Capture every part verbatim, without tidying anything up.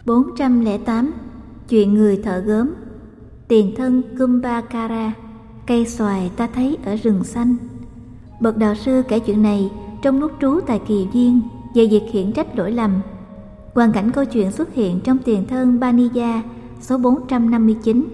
bốn trăm lẻ tám. Chuyện người thợ gốm. Tiền thân Kumbhakara. Cây xoài ta thấy ở rừng xanh. Bậc đạo sư kể chuyện này trong lúc trú tại Kỳ Viên về việc khiển trách lỗi lầm. Hoàn cảnh câu chuyện xuất hiện trong tiền thân Baniya số bốn trăm năm mươi chín.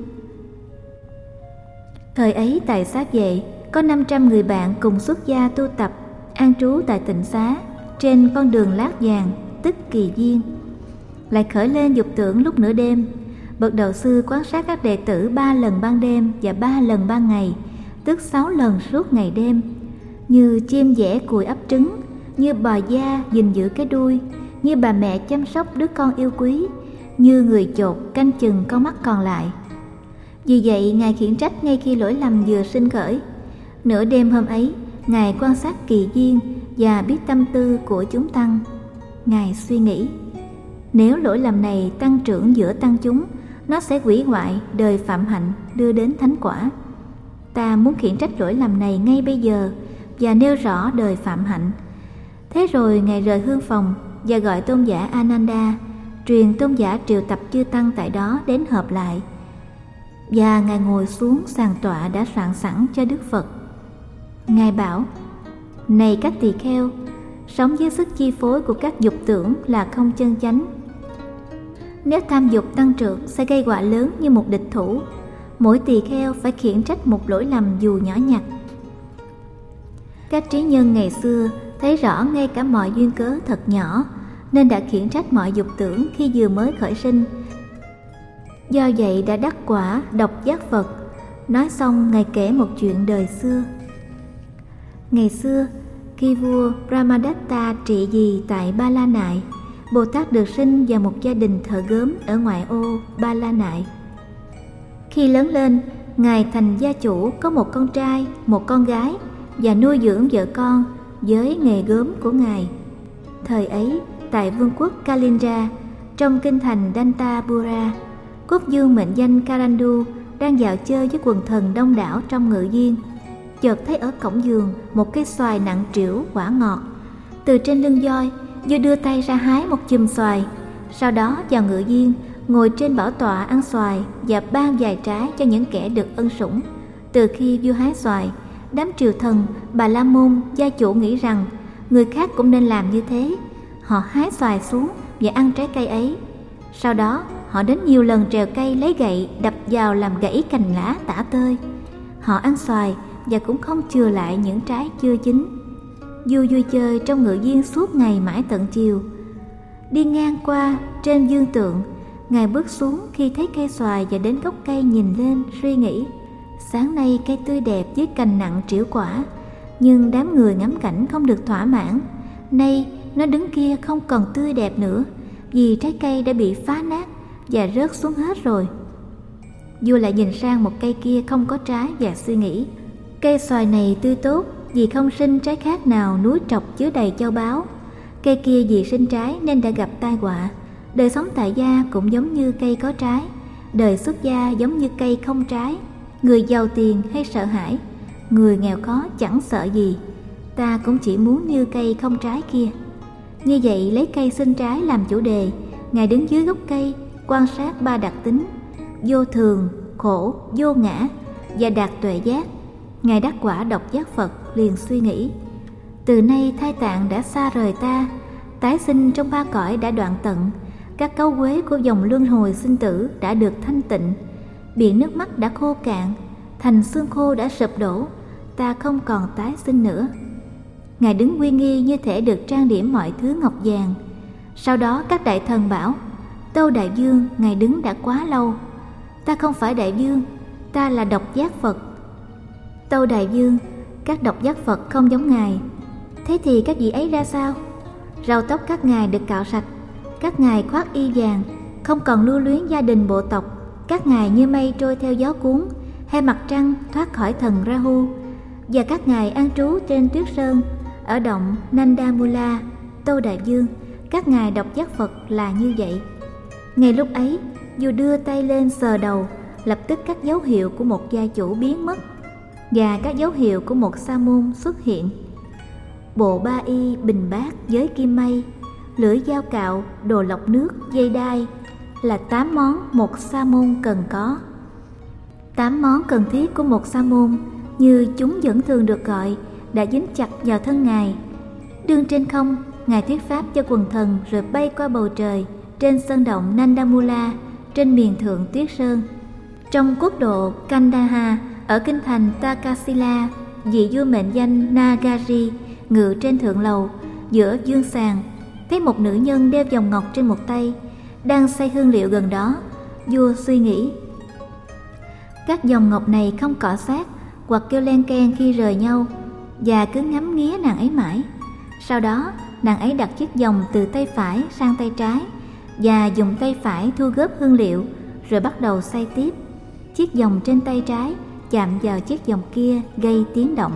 Thời ấy tại Xá Vệ có năm trăm người bạn cùng xuất gia tu tập, an trú tại tịnh xá trên con đường Lát Vàng, tức Kỳ Viên. Lại khởi lên dục tưởng lúc nửa đêm. Bậc đạo sư quan sát các đệ tử ba lần ban đêm và ba lần ban ngày, tức sáu lần suốt ngày đêm. Như chim dẻ cùi ấp trứng, như bò da gìn giữ cái đuôi, như bà mẹ chăm sóc đứa con yêu quý, như người chột canh chừng con mắt còn lại. Vì vậy Ngài khiển trách ngay khi lỗi lầm vừa sinh khởi. Nửa đêm hôm ấy, Ngài quan sát Kỳ Viên và biết tâm tư của chúng tăng. Ngài suy nghĩ, nếu lỗi lầm này tăng trưởng giữa tăng chúng, nó sẽ hủy hoại đời phạm hạnh đưa đến thánh quả. Ta muốn khiển trách lỗi lầm này ngay bây giờ và nêu rõ đời phạm hạnh. Thế rồi Ngài rời hương phòng và gọi tôn giả Ananda, truyền tôn giả triệu tập chư tăng tại đó đến họp lại. Và Ngài ngồi xuống sàn tọa đã soạn sẵn cho Đức Phật. Ngài bảo: này các tỳ kheo, sống dưới sức chi phối của các dục tưởng là không chân chánh. Nếu tham dục tăng trưởng sẽ gây họa lớn như một địch thủ. Mỗi tỳ kheo phải khiển trách một lỗi lầm dù nhỏ nhặt. Các trí nhân ngày xưa thấy rõ ngay cả mọi duyên cớ thật nhỏ, nên đã khiển trách mọi dục tưởng khi vừa mới khởi sinh. Do vậy đã đắc quả độc giác Phật. Nói xong Ngài kể một chuyện đời xưa. Ngày xưa, khi vua Brahmadatta trị vì tại Ba La Nại, Bồ Tát được sinh vào một gia đình thợ gốm ở ngoại ô Ba La Nại. Khi lớn lên, Ngài thành gia chủ có một con trai, một con gái và nuôi dưỡng vợ con với nghề gốm của Ngài. Thời ấy, tại vương quốc Kalinga, trong kinh thành Dantapura, quốc vương mệnh danh Karandu đang dạo chơi với quần thần đông đảo trong ngự viên. Chợt thấy ở cổng giường một cây xoài nặng trĩu quả ngọt. Từ trên lưng voi, vua đưa tay ra hái một chùm xoài. Sau đó vào ngự viên, ngồi trên bảo tọa ăn xoài và ban vài trái cho những kẻ được ân sủng. Từ khi vua hái xoài, đám triều thần, Bà La Môn, gia chủ nghĩ rằng người khác cũng nên làm như thế. Họ hái xoài xuống và ăn trái cây ấy. Sau đó họ đến nhiều lần trèo cây lấy gậy đập vào làm gãy cành lá tả tơi. Họ ăn xoài và cũng không chừa lại những trái chưa chín. Vua vui chơi trong ngự viên suốt ngày mãi tận chiều. Đi ngang qua trên dương tượng, Ngài bước xuống khi thấy cây xoài và đến gốc cây nhìn lên suy nghĩ: sáng nay cây tươi đẹp với cành nặng trĩu quả, nhưng đám người ngắm cảnh không được thỏa mãn. Nay nó đứng kia không còn tươi đẹp nữa, vì trái cây đã bị phá nát và rớt xuống hết rồi. Vua lại nhìn sang một cây kia không có trái và suy nghĩ: cây xoài này tươi tốt vì không sinh trái khác nào núi trọc chứa đầy châu báu. Cây kia vì sinh trái nên đã gặp tai họa. Đời sống tại gia cũng giống như cây có trái, đời xuất gia giống như cây không trái. Người giàu tiền hay sợ hãi, người nghèo khó chẳng sợ gì. Ta cũng chỉ muốn như cây không trái kia. Như vậy lấy cây sinh trái làm chủ đề, Ngài đứng dưới gốc cây quan sát ba đặc tính: vô thường, khổ, vô ngã và đạt tuệ giác. Ngài đắc quả độc giác Phật liền suy nghĩ: từ nay thai tạng đã xa rời ta, tái sinh trong ba cõi đã đoạn tận, các cấu quế của dòng luân hồi sinh tử đã được thanh tịnh, biển nước mắt đã khô cạn, thành xương khô đã sụp đổ, ta không còn tái sinh nữa. Ngài đứng uy nghi như thể được trang điểm mọi thứ ngọc vàng. Sau đó các đại thần bảo: tâu đại vương, Ngài đứng đã quá lâu. Ta không phải đại vương, ta là độc giác Phật. Tâu đại vương, các độc giác Phật không giống Ngài. Thế thì các vị ấy ra sao? Râu tóc các ngài được cạo sạch, các ngài khoác y vàng, không còn lưu luyến gia đình bộ tộc. Các ngài như mây trôi theo gió cuốn, hay mặt trăng thoát khỏi thần Rahu. Và các ngài an trú trên tuyết sơn ở động Nandamula. Tâu đại vương, các ngài độc giác Phật là như vậy. Ngay lúc ấy, vua đưa tay lên sờ đầu, lập tức các dấu hiệu của một gia chủ biến mất và các dấu hiệu của một sa môn xuất hiện. Bộ ba y bình bát với kim mây, lưỡi dao cạo, đồ lọc nước, dây đai, là tám món một sa môn cần có. Tám món cần thiết của một sa môn, như chúng vẫn thường được gọi, đã dính chặt vào thân Ngài. Đương trên không, Ngài thuyết pháp cho quần thần rồi bay qua bầu trời, trên sơn động Nandamula, trên miền thượng Tuyết Sơn. Trong quốc độ Kandaha, ở kinh thành Takasila, vị vua mệnh danh Nagari ngự trên thượng lầu, giữa dương sàng, thấy một nữ nhân đeo vòng ngọc trên một tay, đang xay hương liệu gần đó. Vua suy nghĩ, các vòng ngọc này không cọ sát hoặc kêu len keng khi rời nhau, và cứ ngắm nghía nàng ấy mãi. Sau đó nàng ấy đặt chiếc vòng từ tay phải sang tay trái, và dùng tay phải thu góp hương liệu, rồi bắt đầu xay tiếp. Chiếc vòng trên tay trái chạm vào chiếc vòng kia, gây tiếng động.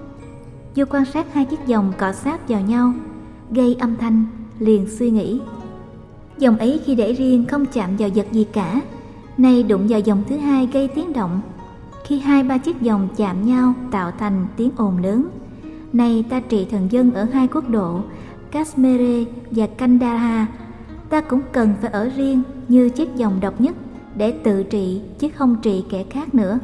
Vua quan sát hai chiếc vòng cọ sát vào nhau, gây âm thanh, liền suy nghĩ, vòng ấy khi để riêng không chạm vào vật gì cả, nay đụng vào vòng thứ hai gây tiếng động. Khi hai ba chiếc vòng chạm nhau tạo thành tiếng ồn lớn. Nay ta trị thần dân ở hai quốc độ Kashmir và Kandahar, ta cũng cần phải ở riêng như chiếc vòng độc nhất để tự trị, chứ không trị kẻ khác nữa.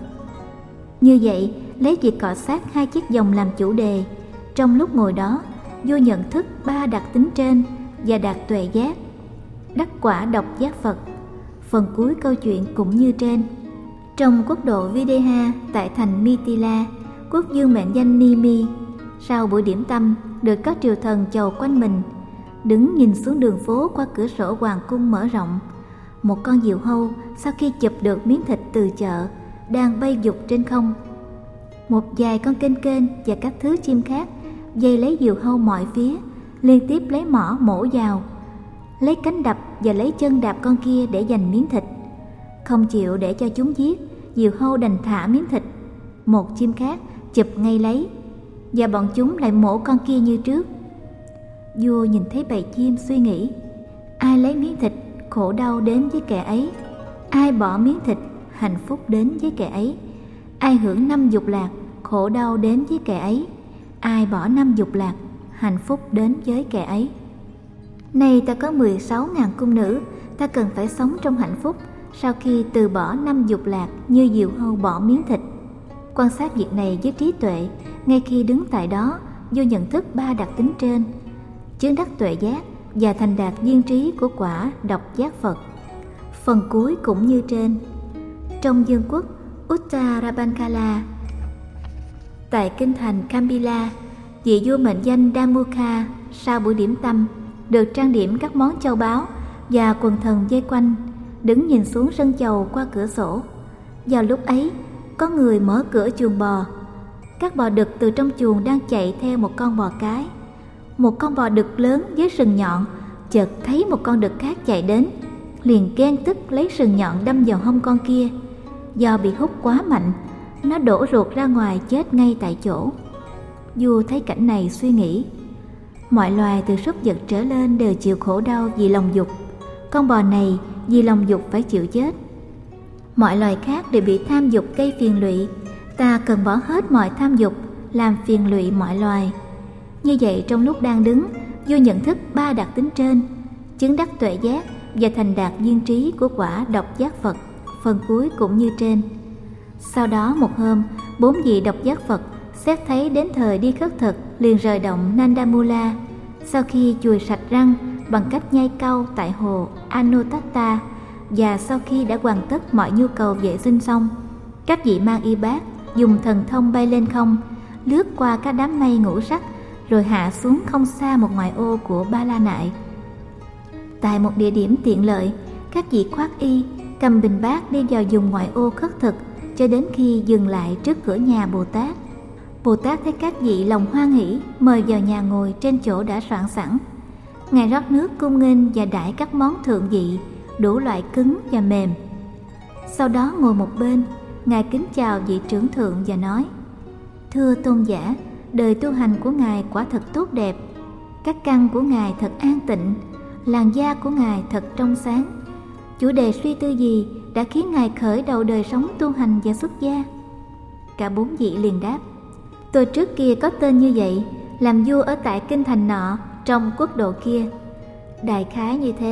Như vậy, lấy việc cọ sát hai chiếc vòng làm chủ đề, trong lúc ngồi đó, vua nhận thức ba đặc tính trên và đạt tuệ giác, đắc quả độc giác Phật. Phần cuối câu chuyện cũng như trên. Trong quốc độ Videha, tại thành Mithila, quốc vương mệnh danh Nimi, sau buổi điểm tâm được các triều thần chầu quanh mình, đứng nhìn xuống đường phố qua cửa sổ hoàng cung mở rộng. Một con diều hâu sau khi chụp được miếng thịt từ chợ đang bay dục trên không. Một vài con kênh kênh và các thứ chim khác dây lấy diều hâu mọi phía, liên tiếp lấy mỏ mổ vào, lấy cánh đập và lấy chân đạp con kia để giành miếng thịt. Không chịu để cho chúng giết, diều hâu đành thả miếng thịt. Một chim khác chụp ngay lấy, và bọn chúng lại mổ con kia như trước. Vua nhìn thấy bầy chim suy nghĩ, ai lấy miếng thịt, khổ đau đến với kẻ ấy. Ai bỏ miếng thịt, hạnh phúc đến với kẻ ấy. Ai hưởng năm dục lạc, khổ đau đến với kẻ ấy. Ai bỏ năm dục lạc, hạnh phúc đến với kẻ ấy. Nay ta có mười sáu ngàn cung nữ, ta cần phải sống trong hạnh phúc sau khi từ bỏ năm dục lạc như diều hâu bỏ miếng thịt. Quan sát việc này với trí tuệ, ngay khi đứng tại đó, vô nhận thức ba đặc tính trên, chứng đắc tuệ giác và thành đạt viên trí của quả độc giác Phật. Phần cuối cũng như trên. Trong vương quốc Uttarabankala, tại kinh thành Kambila, vị vua mệnh danh Damukha sau buổi điểm tâm được trang điểm các món châu báu và quần thần vây quanh, đứng nhìn xuống sân chầu qua cửa sổ. Vào lúc ấy, có người mở cửa chuồng bò. Các bò đực từ trong chuồng đang chạy theo một con bò cái. Một con bò đực lớn với sừng nhọn chợt thấy một con đực khác chạy đến, liền ghen tức lấy sừng nhọn đâm vào hông con kia. Do bị hút quá mạnh, nó đổ ruột ra ngoài chết ngay tại chỗ. Vua thấy cảnh này suy nghĩ, mọi loài từ súc vật trở lên đều chịu khổ đau vì lòng dục. Con bò này vì lòng dục phải chịu chết. Mọi loài khác đều bị tham dục gây phiền lụy. Ta cần bỏ hết mọi tham dục, làm phiền lụy mọi loài. Như vậy, trong lúc đang đứng, vua nhận thức ba đặc tính trên, chứng đắc tuệ giác và thành đạt viên trí của quả độc giác Phật. Phần cuối cũng như trên. Sau đó một hôm, bốn vị độc giác Phật xét thấy đến thời đi khất thực, liền rời động Nandamula. Sau khi chùi sạch răng bằng cách nhai cau tại hồ Anuttatta, và sau khi đã hoàn tất mọi nhu cầu vệ sinh xong, các vị mang y bát dùng thần thông bay lên không, lướt qua các đám mây ngũ sắc, rồi hạ xuống không xa một ngoại ô của Ba La Nại. Tại một địa điểm tiện lợi, các vị khoác y cầm bình bát đi vào vùng ngoại ô khất thực, cho đến khi dừng lại trước cửa nhà Bồ Tát. Bồ Tát thấy các vị lòng hoan hỷ, mời vào nhà ngồi trên chỗ đã soạn sẵn. Ngài rót nước cung nghênh và đãi các món thượng vị, đủ loại cứng và mềm. Sau đó ngồi một bên, Ngài kính chào vị trưởng thượng và nói: Thưa tôn giả, đời tu hành của Ngài quả thật tốt đẹp. Các căn của Ngài thật an tịnh, làn da của Ngài thật trong sáng. Chủ đề suy tư gì đã khiến Ngài khởi đầu đời sống tu hành và xuất gia? Cả bốn vị liền đáp: Tôi trước kia có tên như vậy, làm vua ở tại kinh thành nọ, trong quốc độ kia. Đại khái như thế,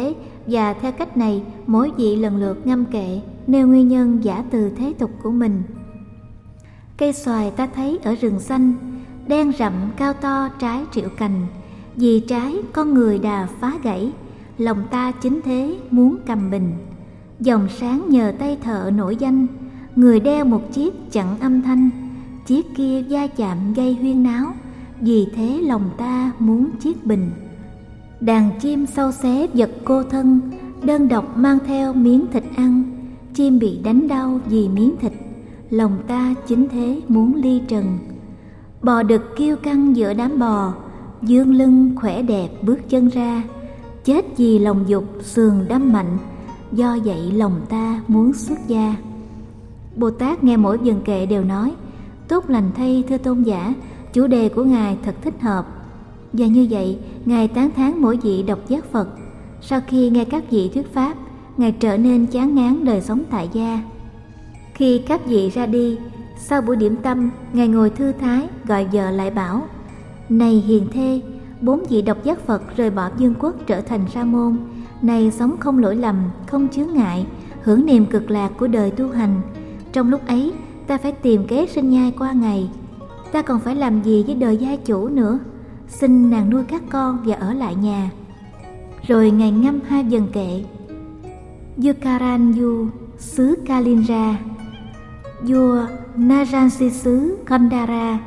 và theo cách này mỗi vị lần lượt ngâm kệ nêu nguyên nhân giả từ thế tục của mình. Cây xoài ta thấy ở rừng xanh, đen rậm cao to trái triệu cành, vì trái con người đà phá gãy, lòng ta chính thế muốn cầm bình. Dòng sáng nhờ tay thợ nổi danh, người đeo một chiếc chặn âm thanh, chiếc kia va chạm gây huyên náo, vì thế lòng ta muốn chiếc bình. Đàn chim sâu xé vật cô thân, đơn độc mang theo miếng thịt ăn, chim bị đánh đau vì miếng thịt, lòng ta chính thế muốn ly trần. Bò đực kiêu căng giữa đám bò, dương lưng khỏe đẹp bước chân ra, chết vì lòng dục sườn đâm mạnh, do vậy lòng ta muốn xuất gia. Bồ Tát nghe mỗi vần kệ đều nói: tốt lành thay thưa tôn giả, chủ đề của Ngài thật thích hợp. Và như vậy, Ngài tán thán mỗi vị độc giác Phật. Sau khi nghe các vị thuyết pháp, Ngài trở nên chán ngán đời sống tại gia. Khi các vị ra đi, sau buổi điểm tâm, Ngài ngồi thư thái, gọi vợ lại bảo: này hiền thê, bốn vị độc giác Phật rời bỏ vương quốc trở thành sa môn, này sống không lỗi lầm, không chướng ngại, hưởng niềm cực lạc của đời tu hành. Trong lúc ấy, ta phải tìm kế sinh nhai qua ngày. Ta còn phải làm gì với đời gia chủ nữa? Xin nàng nuôi các con và ở lại nhà. Rồi Ngài ngâm hai vần kệ: Yukaranyu xứ Kalinra, vua Naransi xứ Kandara,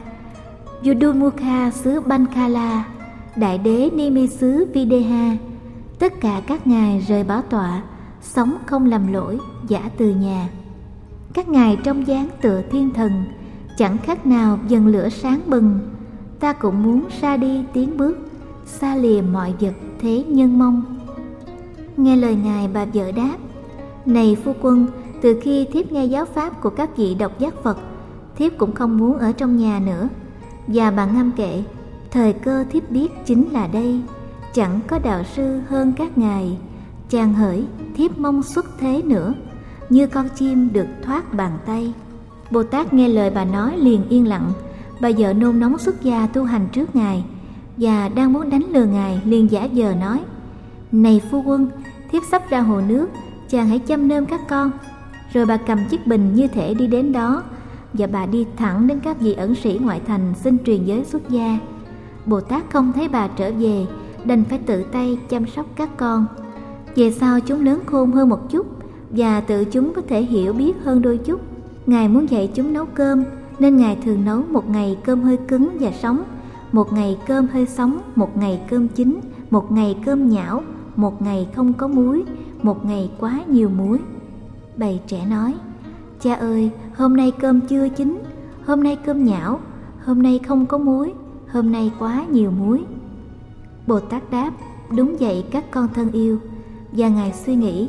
Yudumukha xứ Bankala, đại đế Nimi xứ Videha, tất cả các ngài rời bảo tọa, sống không làm lỗi, giả từ nhà. Các ngài trong dáng tựa thiên thần, chẳng khác nào dần lửa sáng bừng. Ta cũng muốn ra đi tiến bước, xa lìa mọi vật thế nhân mong. Nghe lời Ngài, bà vợ đáp: này phu quân, từ khi thiếp nghe giáo pháp của các vị độc giác Phật, thiếp cũng không muốn ở trong nhà nữa. Và bà ngâm kệ: thời cơ thiếp biết chính là đây, chẳng có đạo sư hơn các ngài. Chàng hỡi, thiếp mong xuất thế nữa, như con chim được thoát bàn tay. Bồ Tát nghe lời bà nói liền yên lặng. Bà vợ nôn nóng xuất gia tu hành trước Ngài, và đang muốn đánh lừa Ngài liền giả vờ nói: này phu quân, thiếp sắp ra hồ nước, chàng hãy chăm nom các con. Rồi bà cầm chiếc bình như thể đi đến đó, và bà đi thẳng đến các vị ẩn sĩ ngoại thành xin truyền giới xuất gia. Bồ Tát không thấy bà trở về, đành phải tự tay chăm sóc các con. Về sau chúng lớn khôn hơn một chút, và tự chúng có thể hiểu biết hơn đôi chút. Ngài muốn dạy chúng nấu cơm, nên Ngài thường nấu một ngày cơm hơi cứng và sống, một ngày cơm hơi sống, một ngày cơm chín, một ngày cơm nhão, một ngày không có muối, một ngày quá nhiều muối. Bầy trẻ nói: cha ơi, hôm nay cơm chưa chín, hôm nay cơm nhão, hôm nay không có muối, hôm nay quá nhiều muối. Bồ Tát đáp: đúng vậy các con thân yêu. Và Ngài suy nghĩ: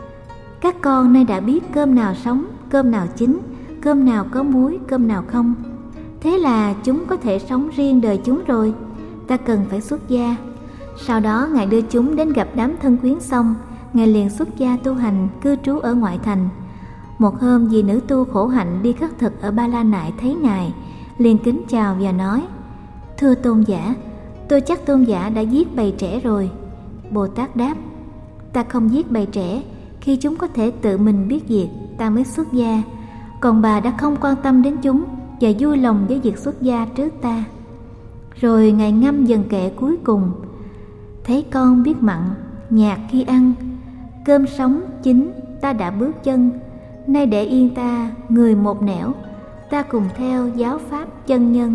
các con nay đã biết cơm nào sống, cơm nào chín, cơm nào có muối, cơm nào không. Thế là chúng có thể sống riêng đời chúng rồi. Ta cần phải xuất gia. Sau đó Ngài đưa chúng đến gặp đám thân quyến xong, Ngài liền xuất gia tu hành, cư trú ở ngoại thành. Một hôm, vị nữ tu khổ hạnh đi khất thực ở Ba La Nại thấy Ngài, liền kính chào và nói: thưa tôn giả, tôi chắc tôn giả đã giết bầy trẻ rồi. Bồ Tát đáp: ta không giết bầy trẻ, khi chúng có thể tự mình biết việc, ta mới xuất gia. Còn bà đã không quan tâm đến chúng và vui lòng với việc xuất gia trước ta. Rồi Ngài ngâm vần kệ cuối cùng: thấy con biết mặn, nhạt khi ăn, cơm sống chín ta đã bước chân. Nay để yên ta, người một nẻo, ta cùng theo giáo pháp chân nhân.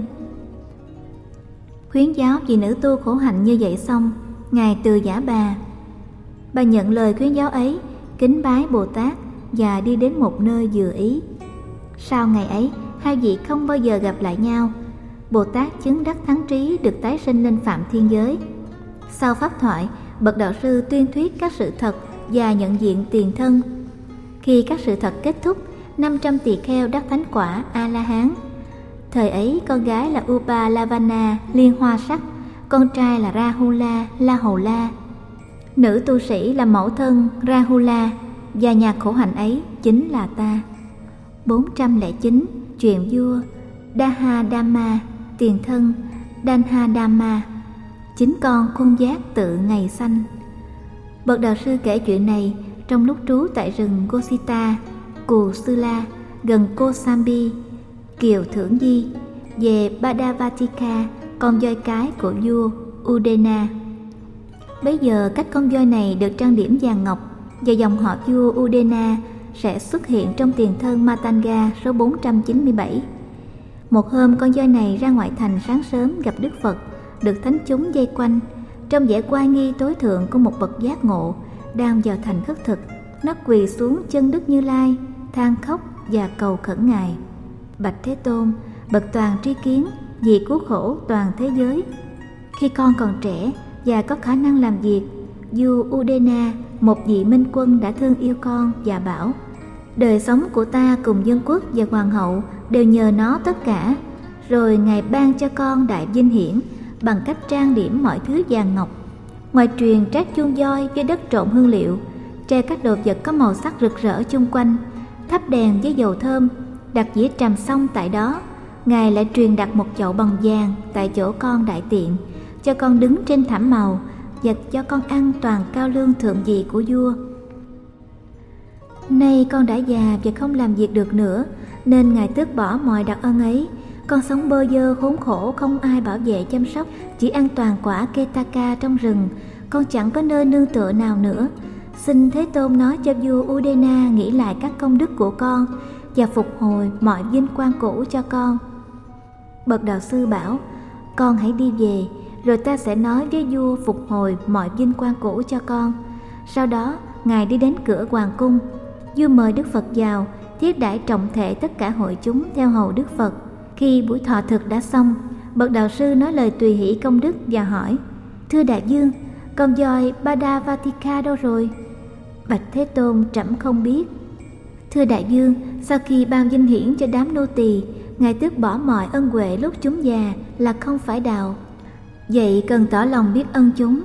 Khuyến giáo vị nữ tu khổ hạnh như vậy xong, Ngài từ giả bà. Bà nhận lời khuyến giáo ấy, kính bái Bồ Tát và đi đến một nơi vừa ý. Sau ngày ấy, hai vị không bao giờ gặp lại nhau. Bồ Tát chứng đắc thắng trí, được tái sinh lên Phạm Thiên Giới. Sau pháp thoại, bậc đạo sư tuyên thuyết các sự thật và nhận diện tiền thân. Khi các sự thật kết thúc, năm trăm tỳ kheo đắc thánh quả A La Hán. Thời ấy con gái là Upalavana liên hoa sắc, con trai là Rahula La Hầu La. Nữ tu sĩ là mẫu thân Rahula, và nhà khổ hạnh ấy chính là ta. Bốn trăm lẻ chín. Chuyện vua Dahadama, tiền thân Danhadama. Chính con khuôn giác tự ngày sanh. Bậc đạo sư kể chuyện này trong lúc trú tại rừng Gosita, Cù Sư La, gần Kosambi, Kiều Thưởng Di, về Badavatika, con voi cái của vua Udena. Bấy giờ các con voi này được trang điểm vàng ngọc, và dòng họ vua Udena sẽ xuất hiện trong tiền thân Matanga số bốn trăm chín mươi bảy. Một hôm, con voi này ra ngoại thành sáng sớm gặp Đức Phật, được thánh chúng vây quanh. Trong vẻ oai nghi tối thượng của một bậc giác ngộ đang vào thành khất thực, nó quỳ xuống chân Đức Như Lai, than khóc và cầu khẩn Ngài: Bạch Thế Tôn, bậc toàn tri kiến, vì cứu khổ toàn thế giới, khi con còn trẻ và có khả năng làm việc, vua Udena, một vị minh quân, đã thương yêu con và bảo: đời sống của ta cùng dân quốc và hoàng hậu đều nhờ nó tất cả. Rồi Ngài ban cho con đại vinh hiển bằng cách trang điểm mọi thứ vàng ngọc. Ngoài truyền trát chuông voi với đất trộn hương liệu, treo các đồ vật có màu sắc rực rỡ chung quanh, thắp đèn với dầu thơm, đặt dĩa tràm xong tại đó. Ngài lại truyền đặt một chậu bằng vàng tại chỗ con đại tiện, cho con đứng trên thảm màu, và cho con ăn toàn cao lương thượng vị của vua. Nay con đã già và không làm việc được nữa, nên Ngài tước bỏ mọi đặc ân ấy. Con sống bơ vơ khốn khổ, không ai bảo vệ chăm sóc, chỉ ăn toàn quả Ketaka trong rừng. Con chẳng có nơi nương tựa nào nữa. Xin Thế Tôn nói cho vua Udena nghĩ lại các công đức của con và phục hồi mọi vinh quang cũ cho con. Bậc đạo sư bảo: con hãy đi về, rồi ta sẽ nói với vua phục hồi mọi vinh quang cũ cho con. Sau đó Ngài đi đến cửa hoàng cung. Vua mời Đức Phật vào, thiết đãi trọng thể tất cả hội chúng theo hầu Đức Phật. Khi buổi thọ thực đã xong, bậc đạo sư nói lời tùy hỷ công đức và hỏi: thưa đại vương, con voi Badavatika đâu rồi? Bạch Thế Tôn, trẫm không biết. Thưa đại vương, sau khi ban vinh hiển cho đám nô tỳ, Ngài tước bỏ mọi ân huệ lúc chúng già là không phải đạo. Vậy cần tỏ lòng biết ơn chúng.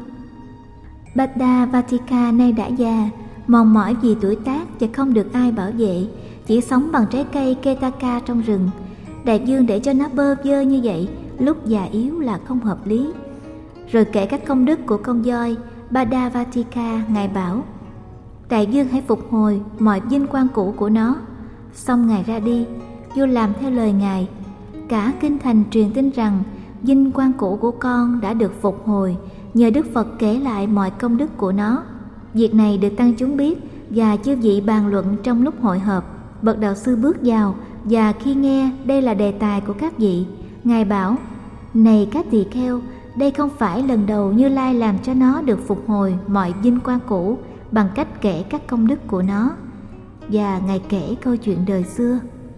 Badavatika nay đã già, mòn mỏi vì tuổi tác và không được ai bảo vệ, chỉ sống bằng trái cây Ketaka trong rừng. Đại vương để cho nó bơ vơ như vậy lúc già yếu là không hợp lý. Rồi kể các công đức của con voi Badavatika. Ngài bảo: đại vương hãy phục hồi mọi vinh quang cũ của nó. Xong Ngài ra đi. Vua làm theo lời Ngài. Cả kinh thành truyền tin rằng vinh quang cũ của con đã được phục hồi nhờ Đức Phật kể lại mọi công đức của nó. Việc này được tăng chúng biết, và chư vị bàn luận trong lúc hội họp. Bậc đạo sư bước vào, và khi nghe đây là đề tài của các vị, Ngài bảo: này các tỳ kheo, đây không phải lần đầu Như Lai làm cho nó được phục hồi mọi vinh quang cũ bằng cách kể các công đức của nó. Và Ngài kể câu chuyện đời xưa.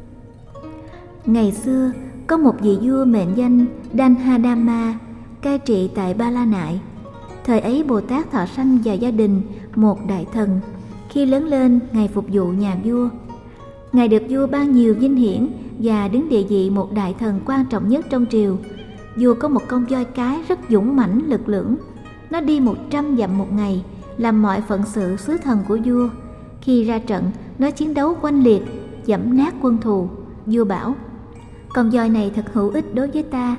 Ngày xưa có một vị vua mệnh danh Danhadama, cai trị tại Ba La Nại. Thời ấy Bồ Tát thọ sanh vào gia đình một đại thần. Khi lớn lên, Ngài phục vụ nhà vua. Ngài được vua ban nhiều vinh hiển và đứng địa vị một đại thần quan trọng nhất trong triều. Vua có một con voi cái rất dũng mãnh lực lưỡng. Nó đi một trăm dặm một ngày, làm mọi phận sự sứ thần của vua. Khi ra trận, nó chiến đấu oanh liệt, dẫm nát quân thù. Vua bảo: con voi này thật hữu ích đối với ta.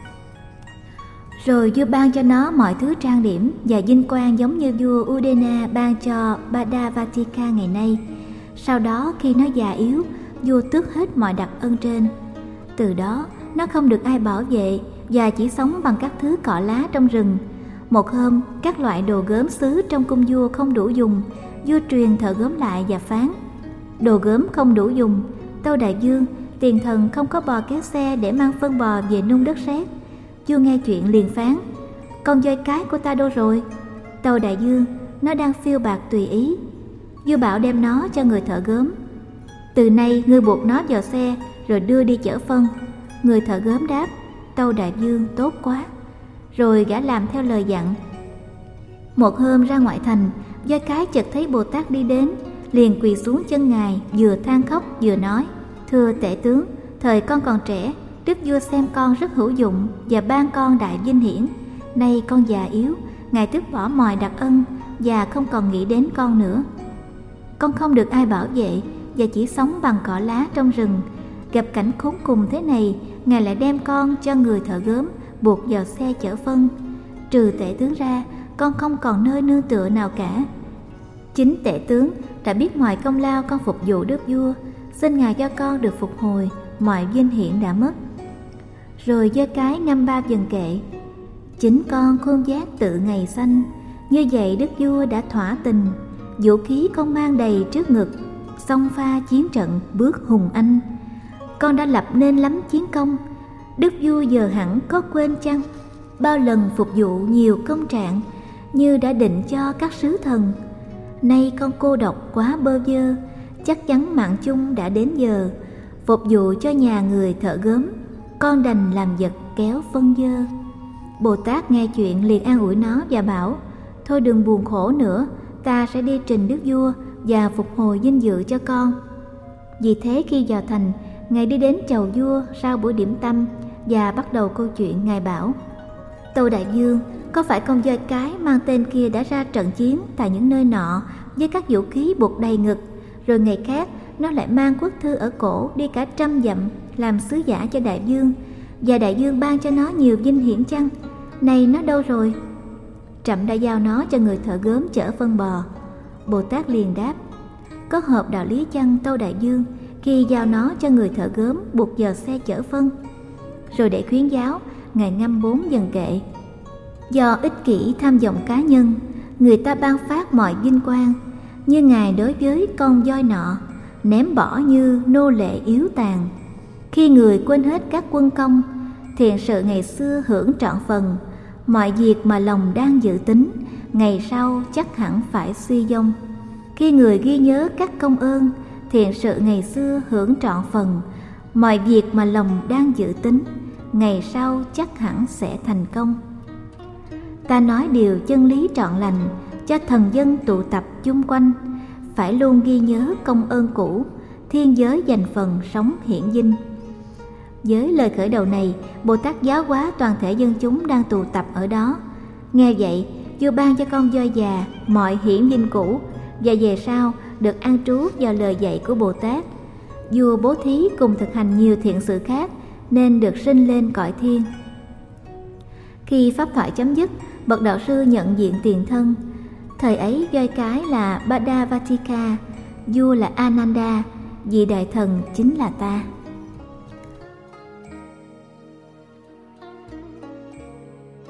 Rồi vua ban cho nó mọi thứ trang điểm và vinh quang giống như vua Udena ban cho Badavatika ngày nay. Sau đó khi nó già yếu, vua tước hết mọi đặc ân trên. Từ đó nó không được ai bảo vệ và chỉ sống bằng các thứ cỏ lá trong rừng. Một hôm, các loại đồ gốm sứ trong cung vua không đủ dùng. Vua truyền thợ gốm lại và phán: đồ gốm không đủ dùng. Tâu đại vương, tiền thần không có bò kéo xe để mang phân bò về nung đất sét. Vua nghe chuyện liền phán: con voi cái của ta đâu rồi? Tâu đại vương, nó đang phiêu bạt tùy ý. Vua bảo đem nó cho người thợ gốm. Từ nay ngươi buộc nó vào xe rồi đưa đi chở phân. Người thợ gốm đáp: tâu đại vương, tốt quá. Rồi gã làm theo lời dặn. Một hôm ra ngoại thành, voi cái chợt thấy Bồ Tát đi đến, liền quỳ xuống chân Ngài, vừa than khóc vừa nói: thưa tể tướng, thời con còn trẻ, Đức vua xem con rất hữu dụng và ban con đại vinh hiển. Nay con già yếu, Ngài tước bỏ mọi đặc ân và không còn nghĩ đến con nữa. Con không được ai bảo vệ và chỉ sống bằng cỏ lá trong rừng. Gặp cảnh khốn cùng thế này, Ngài lại đem con cho người thợ gốm buộc vào xe chở phân. Trừ tể tướng ra, con không còn nơi nương tựa nào cả. Chính tể tướng đã biết ngoài công lao con phục vụ đức vua, xin ngài cho con được phục hồi mọi vinh hiển đã mất. Rồi giơ cái ngâm ba vần kệ: chính con khôn giác tự ngày sanh, như vậy đức vua đã thỏa tình, vũ khí con mang đầy trước ngực, xông pha chiến trận bước hùng anh. Con đã lập nên lắm chiến công, đức vua giờ hẳn có quên chăng? Bao lần phục vụ nhiều công trạng, như đã định cho các sứ thần. Nay con cô độc quá bơ vơ, chắc chắn mạng chung đã đến giờ. Phục vụ cho nhà người thợ gốm, con đành làm vật kéo phân dơ. Bồ Tát nghe chuyện liền an ủi nó và bảo: thôi đừng buồn khổ nữa, ta sẽ đi trình đức vua và phục hồi vinh dự cho con. Vì thế khi vào thành, ngài đi đến chầu vua sau buổi điểm tâm và bắt đầu câu chuyện. Ngài bảo: tâu đại vương, có phải con voi cái mang tên kia đã ra trận chiến tại những nơi nọ với các vũ khí buộc đầy ngực, rồi ngày khác nó lại mang quốc thư ở cổ đi cả trăm dặm làm sứ giả cho đại vương, và đại vương ban cho nó nhiều vinh hiển chăng? Này nó đâu rồi? Trẫm đã giao nó cho người thợ gốm chở phân bò. Bồ Tát liền đáp: có hợp đạo lý chăng tâu đại vương, khi giao nó cho người thợ gốm buộc vào xe chở phân? Rồi để khuyến giáo, ngài ngâm bốn vần kệ: do ích kỷ tham vọng cá nhân, người ta ban phát mọi vinh quang, như ngài đối với con voi nọ, ném bỏ như nô lệ yếu tàn. Khi người quên hết các quân công, thiện sự ngày xưa hưởng trọn phần, mọi việc mà lòng đang dự tính, ngày sau chắc hẳn phải suy vong. Khi người ghi nhớ các công ơn, thiện sự ngày xưa hưởng trọn phần, mọi việc mà lòng đang dự tính, ngày sau chắc hẳn sẽ thành công. Ta nói điều chân lý trọn lành, cho thần dân tụ tập chung quanh, phải luôn ghi nhớ công ơn cũ, thiên giới dành phần sống hiển vinh. Với lời khởi đầu này, Bồ Tát giáo hóa toàn thể dân chúng đang tụ tập ở đó. Nghe vậy, vua ban cho con voi già mọi hiển vinh cũ, và về sau được an trú vào lời dạy của Bồ Tát. Vua bố thí cùng thực hành nhiều thiện sự khác, nên được sinh lên cõi thiên. Khi pháp thoại chấm dứt, bậc đạo sư nhận diện tiền thân. Thời ấy voi cái là Badavattika, vua là Ananda, vị đại thần chính là ta.